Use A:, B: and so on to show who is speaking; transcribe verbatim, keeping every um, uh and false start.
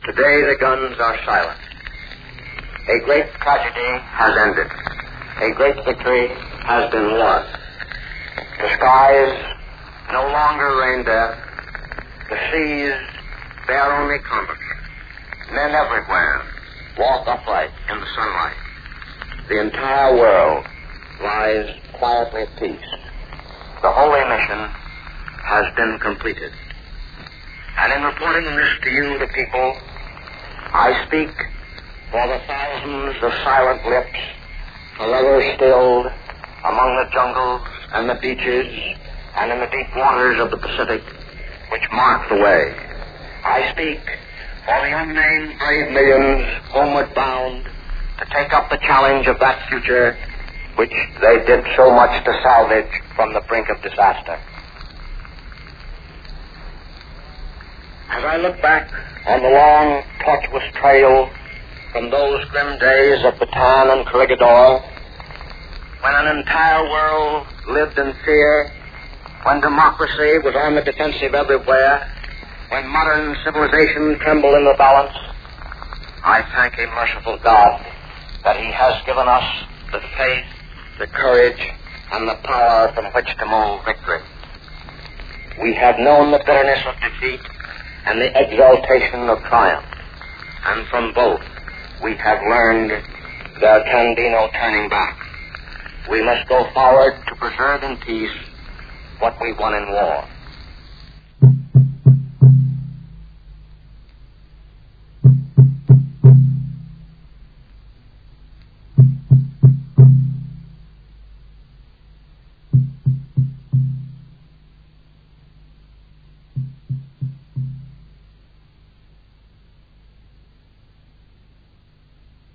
A: Today the guns are silent. A great tragedy has ended. A great victory has been won. The skies no longer rain death. The seas bear only comfort. Men everywhere walk upright in the sunlight. The entire world lies quietly at peace. The holy mission has been completed. And in reporting this to you, the people, I speak for the thousands of silent lips forever stilled among the jungles and the beaches and in the deep waters of the Pacific which mark the way. I speak for the unnamed brave millions homeward bound to take up the challenge of that future which they did so much to salvage from the brink of disaster. As I look back on the long, tortuous trail from those grim days of Bataan and Corregidor, when an entire world lived in fear, when democracy was on the defensive everywhere, when modern civilization trembled in the balance, I thank a merciful God that He has given us the faith, the courage, and the power from which to move victory. We have known the bitterness of defeat and the exaltation of triumph, and from both we have learned there can be no turning back. We must go forward to preserve in peace what we won in war.